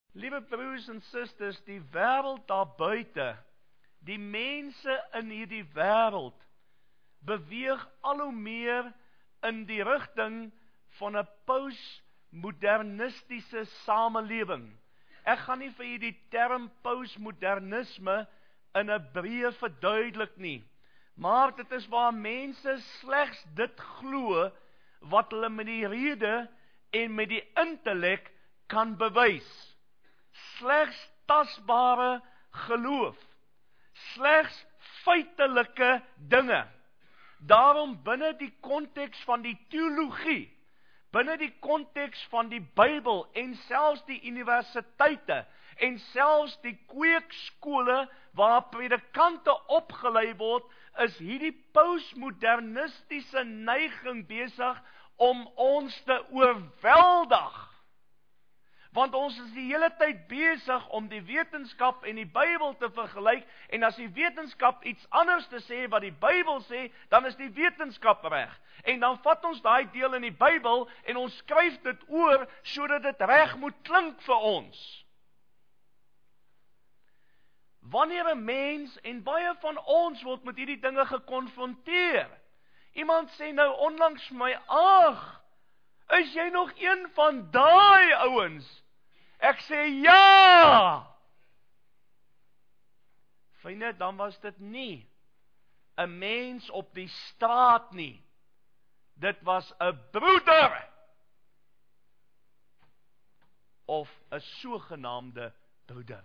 Liewe broers en susters, die wêreld daar buite, die mense in hierdie wêreld, beweeg al hoe meer in die rigting van 'n postmodernistiese samelewing. Ek gaan nie vir julle die term postmodernisme in 'n breë verduidelik nie, maar dit is waar mense slegs dit glo wat hulle met die rede en met die intellek kan bewys. Slegs tasbare geloof, slegs feitelike dinge. Daarom binne die konteks van die teologie, binne die konteks van die Bybel en selfs die universiteite en selfs die kweekskole waar predikante opgelei word, is hierdie postmodernistiese neiging besig om ons te oorweldig. Want ons is die hele tyd besig om die wetenskap en die Bybel te vergelyk, en as die wetenskap iets anders te sê wat die Bybel sê, dan is die wetenskap reg. En dan vat ons daai deel in die Bybel en ons skryf dit oor sodat dit reg moet klink vir ons. Wanneer 'n mens, en baie van ons word met hierdie dinge gekonfronteer. Iemand sê nou onlangs vir my, "Ag, is jy nog een van daai ouens?" Ek sê, "Ja!" Vriende, dan was dit nie 'n mens op die straat nie. Dit was 'n broeder. Of 'n sogenaamde broeder.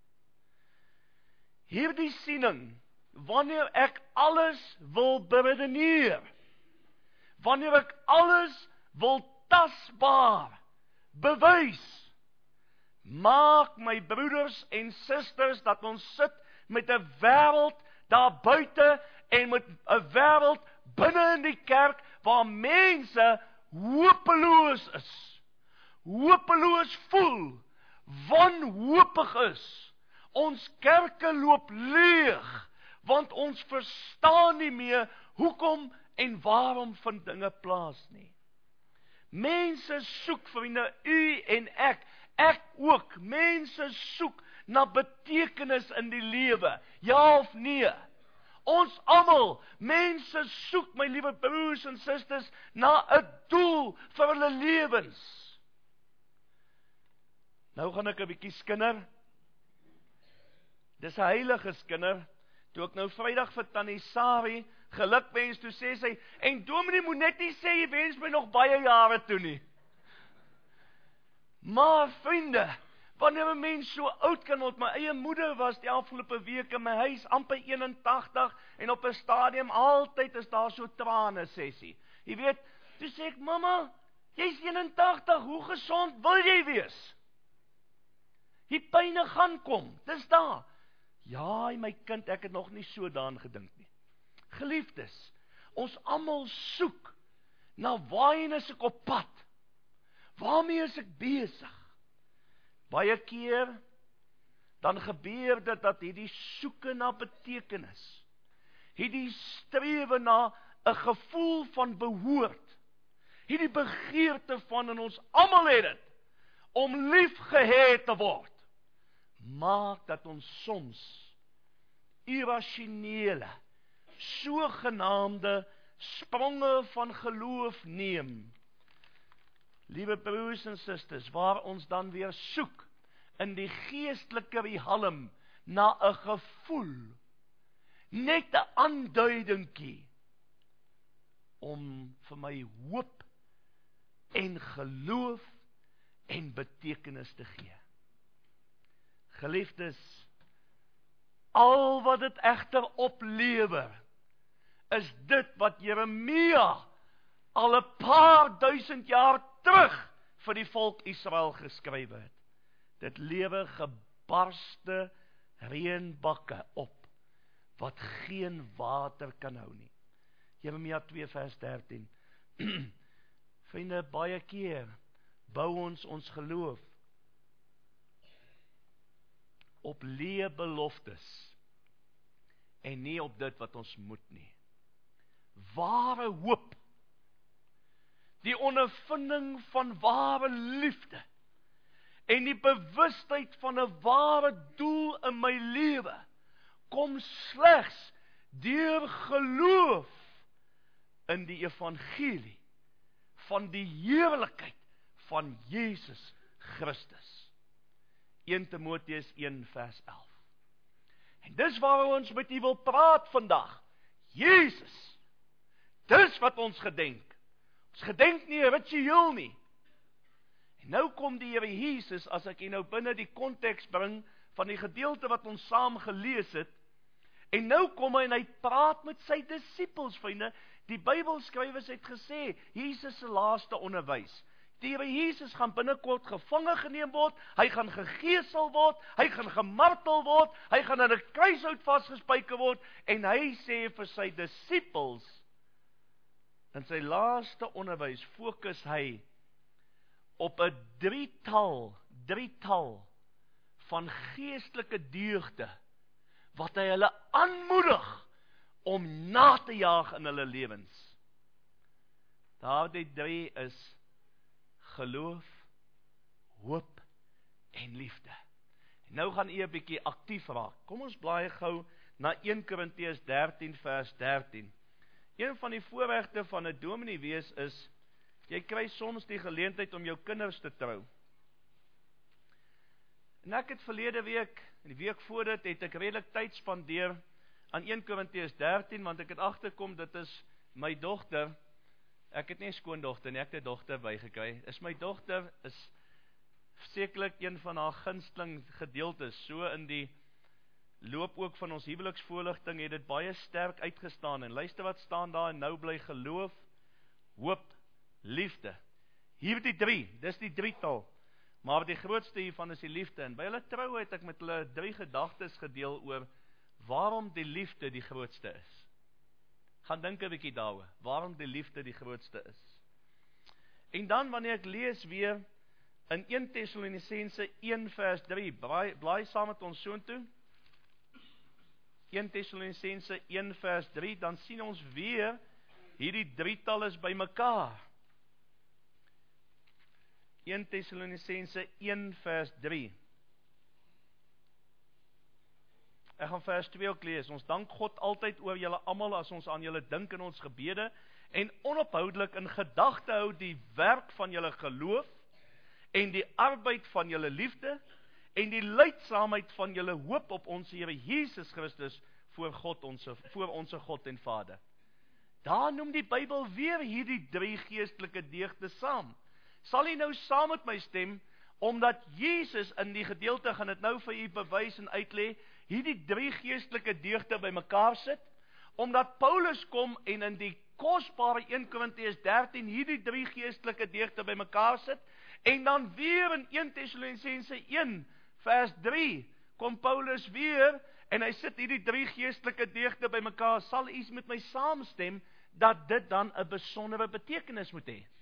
Hierdie siening, wanneer ek alles wil beredeneer, wanneer ek alles wil tasbaar bewys, maak my broeders en susters dat ons sit met 'n wêreld daar buite en met 'n wêreld binne in die kerk waar mense hopeloos is, hopeloos voel, wanhoopig is. Ons kerke loop leeg, want ons verstaan nie meer hoekom en waarom vind dinge plaas nie. Mense soek, vriende, u en ek ook, mense soek na betekenis in die lewe, ja of nee. Ons almal, mense soek, my liewe broers en susters, na 'n doel vir hulle lewens. Nou gaan ek 'n bietjie skinder. Dis 'n heilige skinder. Toe ek nou Vrydag vir Tannie Sari gelukwens, toe sê sy, "En dominee moet net nie sê, jy wens my nog baie jare toe nie." Maar vriende, wanneer 'n mens so oud kan word, my eie moeder was die afgelope week in my huis, amper 81, en op 'n stadium altyd is daar so trane sessie. Jy weet, toe sê ek, "Mamma, jy's 81, hoe gesond wil jy wees? Die pyne gaan kom, dis daar." "Ja, my kind, ek het nog nie so daaraan gedink nie." Geliefdes, ons almal soek na waarheen is ek op pad? Waarmee is ek besig? Baie keer dan gebeur dit dat hierdie soeke na betekenis, hierdie strewe na 'n gevoel van behoort, hierdie begeerte van, en ons almal het dit, om liefgehê te word, maak dat ons soms irrasionele, sogenaamde spronge van geloof neem. Liewe broers en susters, waar ons dan weer soek in die geestelike riehalm na 'n gevoel, net 'n aanduidingkie om vir my hoop en geloof en betekenis te gee. Geliefdes, al wat dit egter oplewer, is dit wat Jeremia al 'n paar duisend jaar terug vir die volk Israel geskryf het. Dit lewe gebarste reënbakke op, wat geen water kan hou nie. Jeremia 2 vers 13. Vriende, baie keer bou ons geloof op leë beloftes en nie op dit wat ons moet nie. Ware hoop, die ondervinding van ware liefde en die bewustheid van 'n ware doel in my lewe kom slegs deur geloof in die evangelie van die heerlikheid van Jesus Christus. 1 Timoteus 1 vers 11. En dis waaroor ons met u wil praat vandag. Jesus. Dis wat ons gedenk. Ons gedenk nie 'n ritueel nie. En nou kom die Here Jesus, as ek nou binne die konteks bring van die gedeelte wat ons saam gelees het, en nou kom hy en hy praat met sy disippels, vriende. Die Bybelskrywers het gesê, Jesus se laaste onderwys. Die Here Jesus gaan binnekort gevange geneem word, hy gaan gegeesel word, hy gaan gemartel word, hy gaan aan 'n kruishout vasgespijker word, en hy sê vir sy disippels, in sy laaste onderwys fokus hy op 'n drietal van geestelike deugde, wat hy hulle aanmoedig om na te jaag in hulle lewens. Daardie 3 is geloof, hoop en liefde. En nou gaan u 'n bietjie aktief raak. Kom ons blaai gou na 1 Korintiërs 13 vers 13. Een van die voorregte van 'n dominee wees is, jy kry soms die geleentheid om jou kinders te trou. En ek het verlede week, en die week voor dit, het ek redelik tyd spandeer aan 1 Korintiërs 13, want ek het agterkom, dit is my dogter. Ek het nie 'n skoondogter nie, ek het 'n dogter bygekry. Is my dogter, is sekerlik een van haar gunsteling gedeeltes, so in die loop ook van ons huweliksvoorligting, het dit baie sterk uitgestaan, en luister wat staan daar, en nou bly geloof, hoop, liefde. Hier die 3, dis die drietal, maar die grootste hiervan is die liefde, en by hulle troue het ek met hulle 3 gedagtes gedeel oor, waarom die liefde die grootste is. Gaan dink 'n bietjie daaroor, waarom die liefde die grootste is. En dan wanneer ek lees weer in 1 Tessalonisense 1 vers 3, blaai saam met ons soontoe. 1 Tessalonisense 1 vers 3, dan sien ons weer hierdie drietal is by mekaar. 1 Tessalonisense 1 vers 3. Ek gaan vers 2 ook lees. Ons dank God altyd oor julle almal as ons aan julle dink in ons gebede, en onophoudelik in gedagte hou die werk van julle geloof, en die arbeid van julle liefde, en die lydsaamheid van julle hoop op ons Here Jesus Christus voor ons God en Vader. Daar noem die Bybel weer hierdie 3 geestelike deugde saam. Sal jy nou saam met my stem, omdat Jesus in die gedeelte gaan dit nou vir u bewys en uitlê, hierdie 3 geestelike deugde by mekaar sit, omdat Paulus kom en in die kosbare 1 Korintiërs 13 hierdie 3 geestelike deugde by mekaar sit, en dan weer in 1 Tessalonisense 1 vers 3 kom Paulus weer en hy sit hierdie 3 geestelike deugde by mekaar. Sal u met my saamstem dat dit dan 'n besondere betekenis moet hê?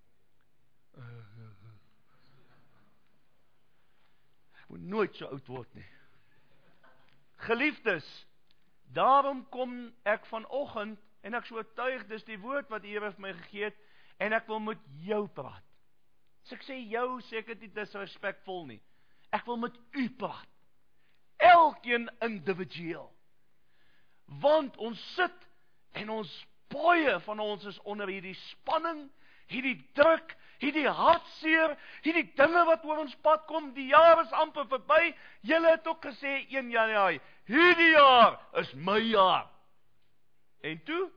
Ek moet nooit so oud word nie. Geliefdes, daarom kom ek vanoggend, en ek so oortuig, dis die woord wat die Here vir my gegee het, en ek wil met jou praat. As ek sê jou, sê ek dit nie disrespekvol nie. Ek wil met u praat. Elkeen individueel. Want ons sit, en ons baie van ons is onder hierdie spanning, hierdie druk, hierdie hartseer, hierdie dinge wat oor ons pad kom, die jaar is amper verby. Julle het ook gesê 1 Januarie, hierdie jaar is my jaar. En toe,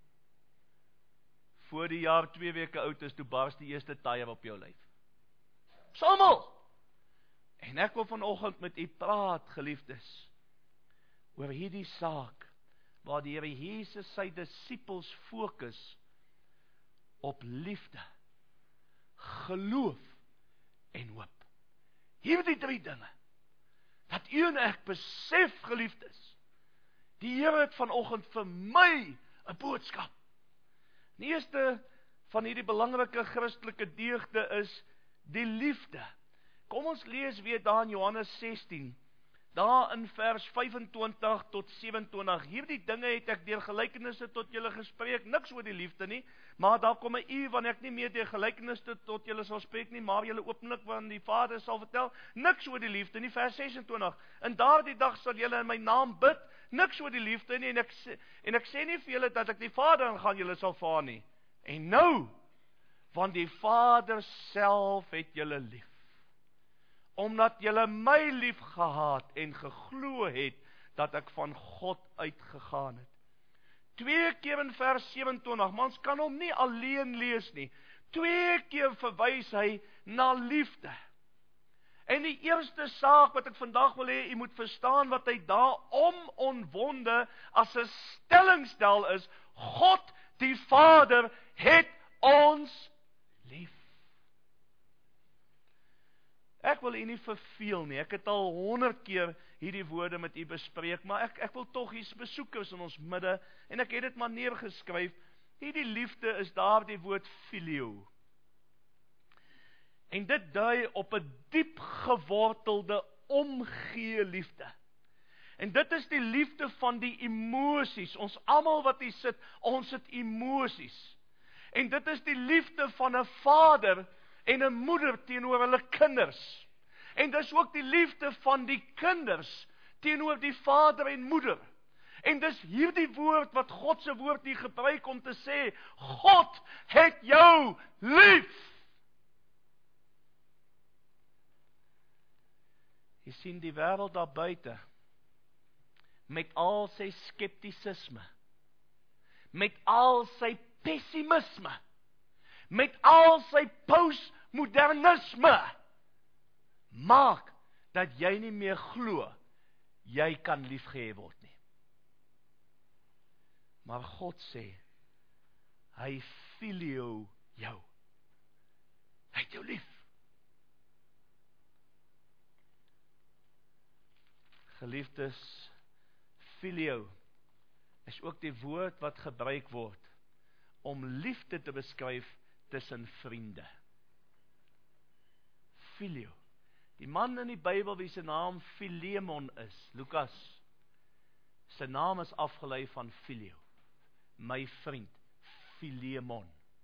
voor die jaar 2 weke oud is, toe bars die eerste taier op jou lyf. Sommel! En ek wil vanoggend met u praat, geliefdes, oor hierdie saak, waar die Here Jesus sy disippels fokus op liefde, geloof en hoop. Hierdie 3 dinge, dat u en ek besef, geliefdes, die Here het vanoggend vir my 'n boodskap. Die eerste van hierdie belangrike Christelike deugde is die liefde. Kom ons lees weer daar in Johannes 16, daar in vers 25 tot 27, hierdie dinge het ek deur gelykenisse tot julle gespreek, niks oor die liefde nie, maar daar kom 'n uur wanneer ek nie meer deur gelykenisse tot julle sal spreek nie, maar julle openlik van die Vader sal vertel, niks oor die liefde nie, vers 26, in daardie dag sal julle in my naam bid, niks oor die liefde nie, en ek sê nie vir julle dat ek die Vader aangaan julle sal vaar nie, en nou, want die Vader self het julle lief, omdat julle my lief gehad en geglo het, dat ek van God uitgegaan het. 2 keer in vers 27, maar ons kan hom nie alleen lees nie, 2 keer verwys hy na liefde. En die eerste saak wat ek vandag wil hê, jy moet verstaan wat hy daar omwonde as 'n stelling stel is, God die Vader het ons lief. Ek wil u nie verveel nie, ek het al 100 keer hierdie woorde met u bespreek, maar ek wil tog hier's besoekers in ons midde, en ek het dit maar neergeskryf, hierdie liefde is daar die woord filio. En dit dui op 'n diep gewortelde omgee liefde. En dit is die liefde van die emosies, ons almal wat hier sit, ons het emosies. En dit is die liefde van 'n vader en 'n moeder teenoor hulle kinders. En dis ook die liefde van die kinders teenoor die vader en moeder. En dis hierdie woord wat God se woord hier gebruik om te sê, God het jou lief. Jy sien die wêreld daar buite, met al sy skeptisisme, met al sy pessimisme, met al sy postmodernisme, maak dat jy nie meer glo, jy kan liefgehê word nie. Maar God sê, hy filio jou. Hy het jou lief. Geliefdes, filio is ook die woord wat gebruik word om liefde te beskryf tussen vriende. Filio. Die man in die Bybel wie sy naam Filemon is, Lukas, sy naam is afgelei van filio, my vriend, Filemon.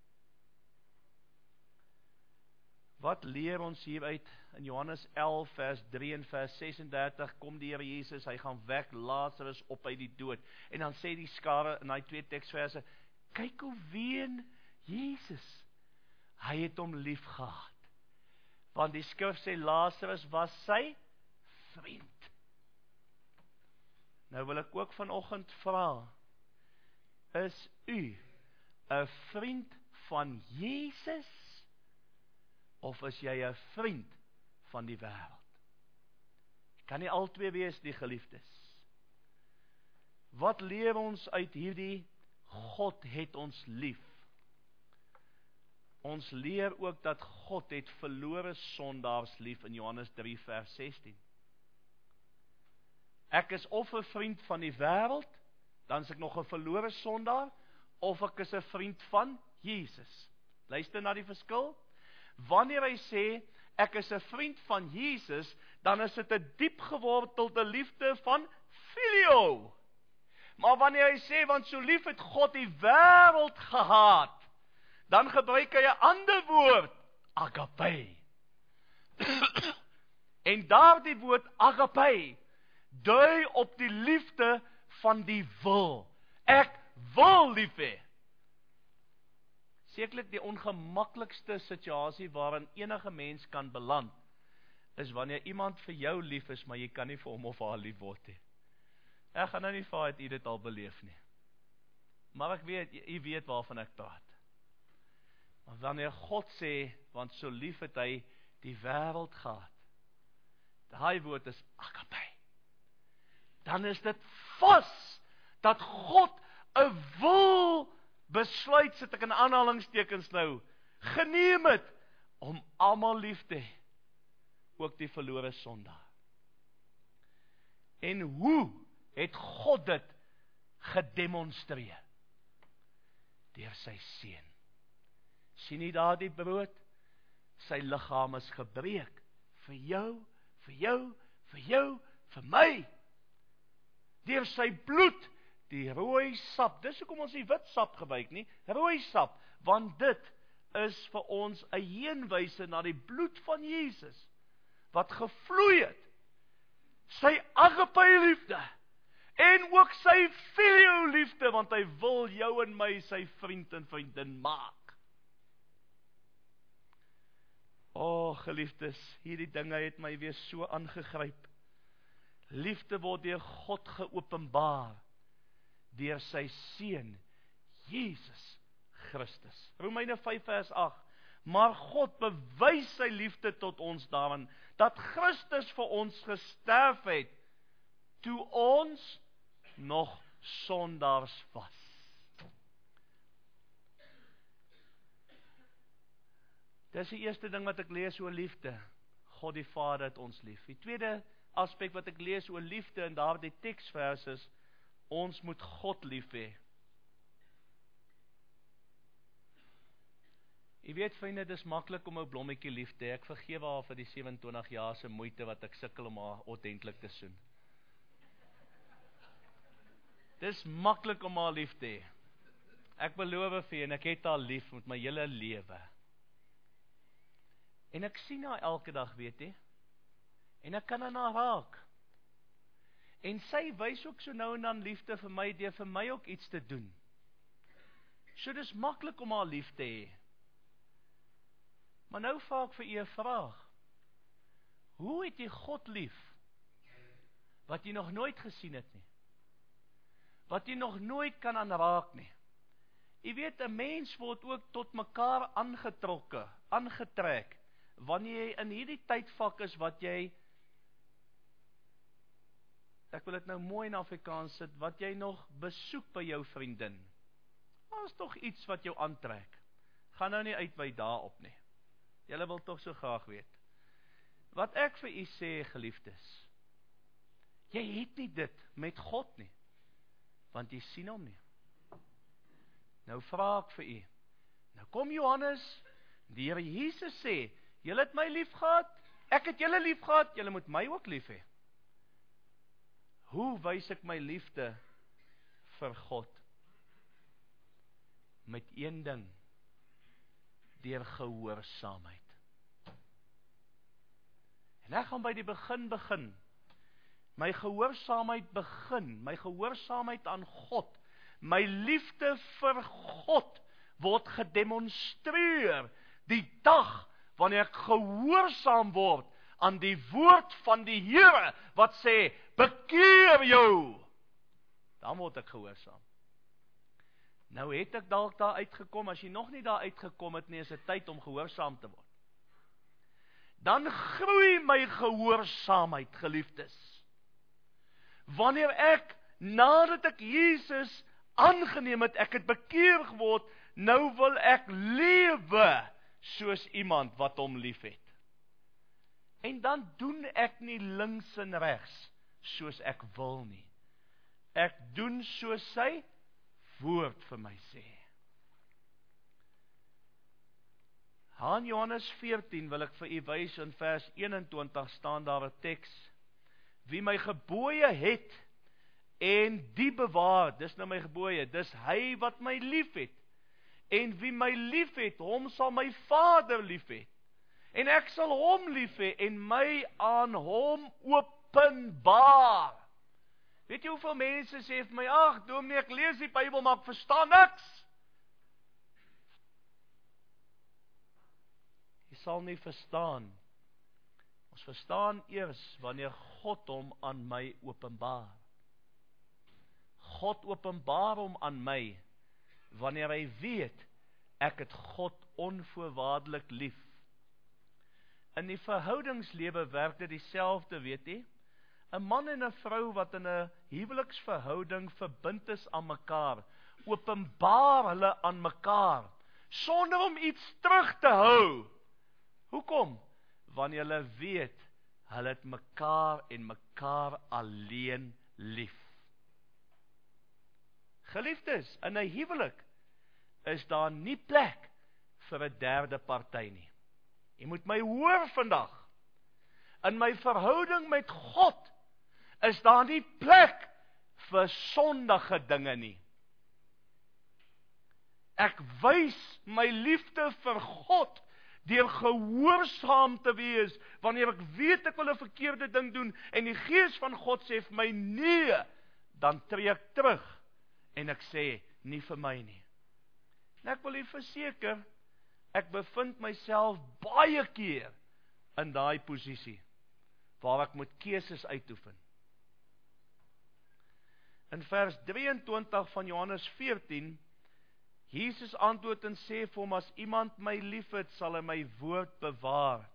Wat leer ons hieruit? In Johannes 11 vers 3 en vers 36 kom die Here Jesus, hy gaan wek Lazarus op uit die dood. En dan sê die skare in daai 2 teksverse, kyk hoe ween Jesus. Hy het hom lief gehad. Want die skrif sê Lazarus was sy vriend. Nou wil ek ook vanoggend vra, is u 'n vriend van Jesus? Of is jy 'n vriend van die wêreld? Kan nie albei wees, die geliefdes. Wat leer ons uit hierdie God het ons lief? Ons leer ook dat God het verlore sondaars lief in Johannes 3 vers 16. Ek is of 'n vriend van die wêreld, dan is ek nog 'n verlore sondaar, of ek is 'n vriend van Jesus. Luister na die verskil. Wanneer hy sê, ek is 'n vriend van Jesus, dan is dit 'n diep gewortelde liefde van filio. Maar wanneer hy sê, want so lief het God die wêreld gehaat, dan gebruik hy 'n ander woord, agape. En daardie woord agape dui op die liefde van die wil. Ek wil lief hê. Sekerlik die ongemaklikste situasie waarin enige mens kan beland, is wanneer iemand vir jou lief is, maar jy kan nie vir hom of haar lief word nie. Ek gaan nou nie vir het u dit al beleef nie. Maar ek weet, u weet waarvan ek praat. Maar wanneer God sê, want so lief het hy die wêreld gehad, daai woord is agape. Dan is dit vas, dat God 'n wil besluit, sit ek in aanhalingstekens nou, geneem het, om almal lief te hê, ook die verlore sondaar. En hoe het God dit gedemonstreer? Deur sy seun. Sien jy daar die brood? Sy liggaam is gebreek, vir jou, vir jou, vir jou, vir my. Deur sy bloed, die rooi sap. Dis hoekom ons nie wit sap gebruik nie, rooi sap, want dit is vir ons 'n heenwyse na die bloed van Jesus, wat gevloei het, sy agape liefde, en ook sy filio liefde, want hy wil jou en my sy vriend en vriendin maak. Geliefdes, hierdie dinge het my weer so aangegryp. Liefde word deur God geopenbaar, deur sy seun, Jesus Christus. Romeine 5 vers 8. Maar God bewys sy liefde tot ons daarin, dat Christus vir ons gesterf het, toe ons nog sondaars was. Dis die eerste ding wat ek lees oor liefde. God die Vader het ons lief. Die tweede aspek wat ek lees oor liefde in daardie teksvers is, ons moet God lief hê. Jy weet vriende, dis maklik om 'n blommetjie lief te hê. Ek vergewe haar vir die 27 jaar se moeite wat ek sukkel om haar ordentlik te soen. Dis maklik om haar lief te hê. Ek beloof vir en ek het haar lief met my hele lewe. En ek sien haar elke dag, weet jy? En ek kan aan haar raak. En sy wys ook so nou en dan liefde vir my, deur vir my ook iets te doen. So dis maklik om haar lief te hê. Maar nou vra ek vir u 'n vraag. Hoe het jy God lief, wat jy nog nooit gesien het nie? Wat jy nog nooit kan aanraak nie? Jy weet, 'n mens word ook tot mekaar aangetrek, wanneer jy in hierdie tydvak is wat jy, ek wil dit nou mooi in Afrikaans sit, wat jy nog besoek by jou vriendin. Daar is tog iets wat jou aantrek. Gaan nou nie uitwy daarop nie. Julle wil tog so graag weet. Wat ek vir u sê, geliefdes, jy het nie dit met God nie, want jy sien hom nie. Nou vra ek vir u, nou kom Johannes, die Here Jesus sê, julle het my lief gehad, ek het julle lief gehad, julle moet my ook lief hê. Hoe wys ek my liefde vir God? Met een ding, deur gehoorsaamheid. En ek gaan by die begin. My gehoorsaamheid begin, my gehoorsaamheid aan God, my liefde vir God word gedemonstreer die dag wanneer ek gehoorsaam word aan die woord van die Here wat sê, bekeer jou. Dan word ek gehoorsaam. Nou het ek dalk daar uitgekom, as jy nog nie daar uitgekom het nie, is dit tyd om gehoorsaam te word. Dan groei my gehoorsaamheid, geliefdes. Wanneer ek, nadat ek Jesus aangeneem het, ek het bekeer geword, nou wil ek lewe soos iemand wat hom lief het. En dan doen ek nie links en regs soos ek wil nie. Ek doen soos sy woord vir my sê. In Johannes 14 wil ek vir u wys, in vers 21 staan daar 'n teks. Wie my gebooie het en die bewaar, dis nou my gebooie, dis hy wat my lief het. En wie my lief het, hom sal my Vader lief hê. En ek sal hom lief hê en my aan hom openbaar. Weet jy hoeveel mense sê vir my, ag dominee, ek lees die Bybel, maar ek verstaan niks. Jy sal nie verstaan. Ons verstaan eers wanneer God hom aan my openbaar. God openbaar hom aan my, wanneer hy weet, ek het God onvoorwaardelik lief. In die verhoudingslewe werk dit dieselfde, weet jy? 'n man en 'n vrou wat in 'n huweliksverhouding verbind is aan mekaar, openbaar hulle aan mekaar, sonder om iets terug te hou. Hoekom? Wanneer hulle weet, hulle het mekaar en mekaar alleen lief. Geliefdes, in 'n huwelik is daar nie plek vir 'n derde party nie. Jy moet my hoor vandag. In my verhouding met God is daar nie plek vir sondige dinge nie. Ek wys my liefde vir God deur gehoorsaam te wees, wanneer ek weet ek wil 'n verkeerde ding doen, en die Gees van God sê vir my nee, dan tree ek terug, en ek sê, nie vir my nie. En ek wil u verseker, ek bevind myself baie keer in daai posisie, waar ek moet keuses uitoefen. In vers 23 van Johannes 14, Jesus antwoord en sê vir hom, as iemand my liefhet, sal hy my woord bewaar.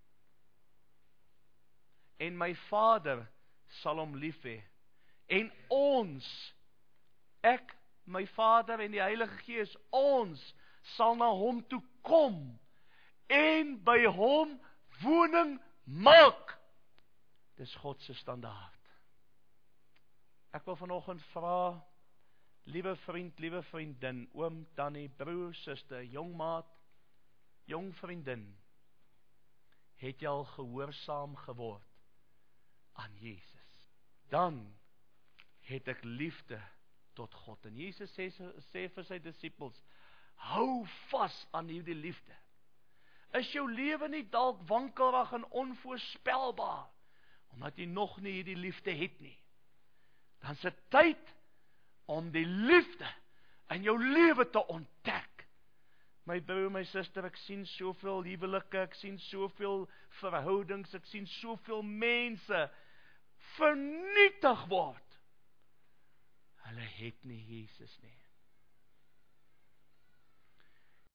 En my Vader sal hom lief hê. En ons, ek, my Vader en die Heilige Gees, ons sal na hom toe kom en by hom woning maak. Dis God se standaard. Ek wil vanoggend vra, liewe vriend, liewe vriendin, oom, tannie, broer, suster, jong maat, jong vriendin, het jy al gehoorsaam geword aan Jesus? Dan het ek liefde tot God. En Jesus sê vir sy disippels, hou vas aan hierdie liefde. Is jou lewe nie dalk wankelrig en onvoorspelbaar, omdat jy nog nie hierdie liefde het nie? Dan is dit tyd om die liefde in jou lewe te ontdek. My broer, my suster, ek sien soveel huwelike, ek sien soveel verhoudings, ek sien soveel mense vernietig word. Hulle het nie Jesus nie.